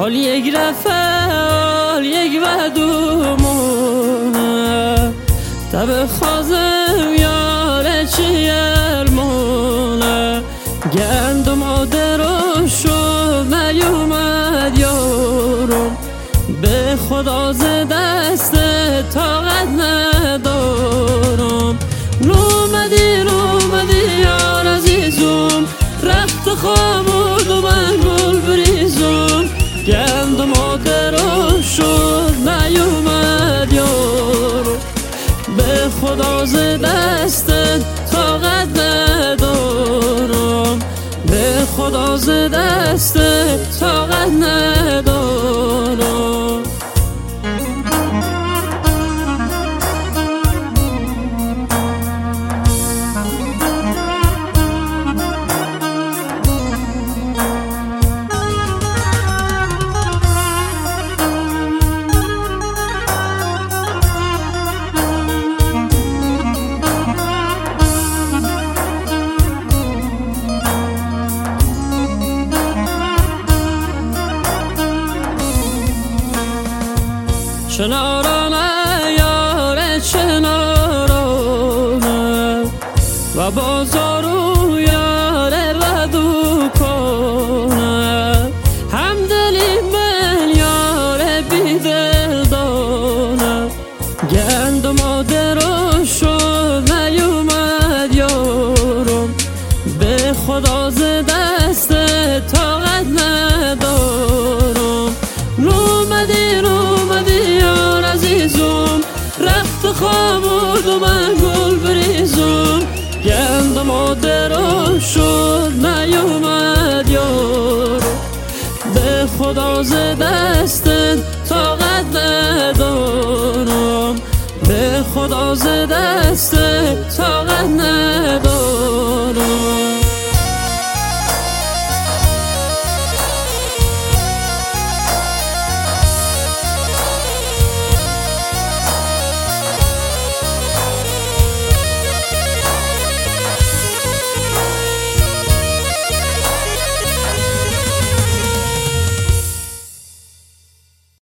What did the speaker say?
حال یک رفت حال یک ودومونه تب خازم یاره چی المونه گندم آدرو شد نیومد یارم به خدا ز دست طاقت ندارم رومدی یار عزیزم رخت خامود و من گل بریزم گندم آدرو شد نیومد یارم به خدا ز دست طاقت ندارم به خدا ز دست طاقت ندارم چنارانه یاره چنارانه و بازارو یاره ردو کنه همدلی من یاره بیدل دانه گندم آدرو شد نیومد یارم به خدا ز دست طاقت ندارم رومدی یار عزیزم رخت خامود و من گل بریزم گندم آدرو شد نیومد یارم به خدا ز دست طاقت ندارم به خدا ز دست طاقت